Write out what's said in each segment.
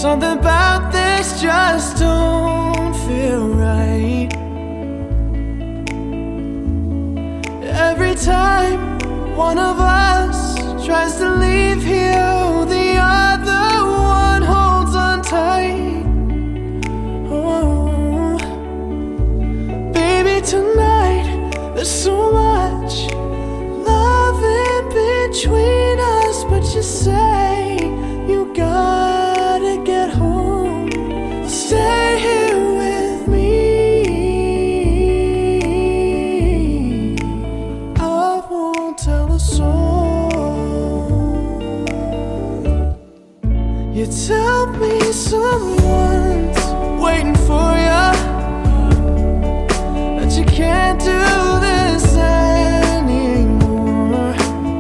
something about this just don't feel right. Every time one of us tries to leave here, the other one holds on tight. Oh, baby, tonight there's so much love in between us, but you say you gotta get home. Stay here with me. I won't tell a soul. You tell me someone's waiting for you, that you can't do this anymore,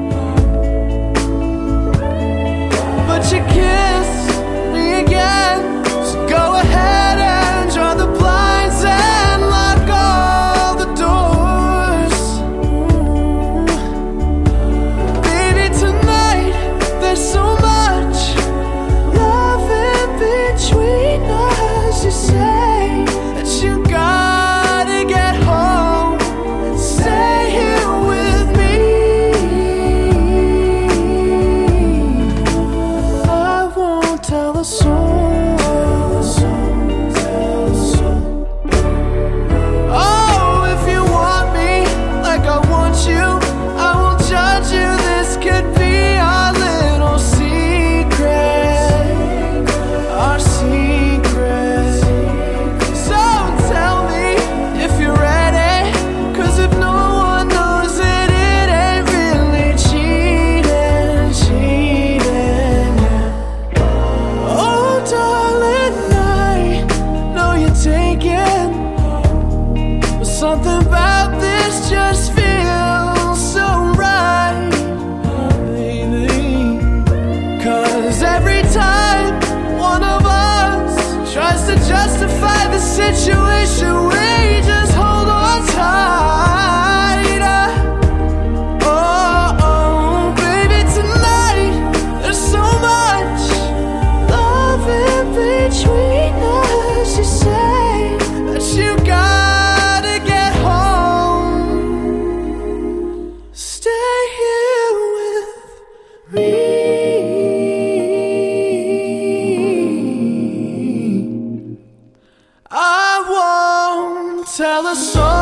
but you kiss me again. So go ahead and draw the blinds and lock all the doors. Baby, tonight there's so much love in between us. You say that you gotta get home. Stay here with me. I won't tell a soul. Oh, if you want me like I want you, I won't judge you. This could be our little secret, our secret. So tell me if you're ready, 'cause if no one knows it, it ain't really cheating, cheating. Oh, darling, I know you're taken, but something about this just feels so right, baby. 'Cause every time one of us tries to justify the situation, we just hold on tight. Oh, oh, baby, tonight there's so much love in between us. You say that you gotta get home. Stay here with me. I won't tell a soul.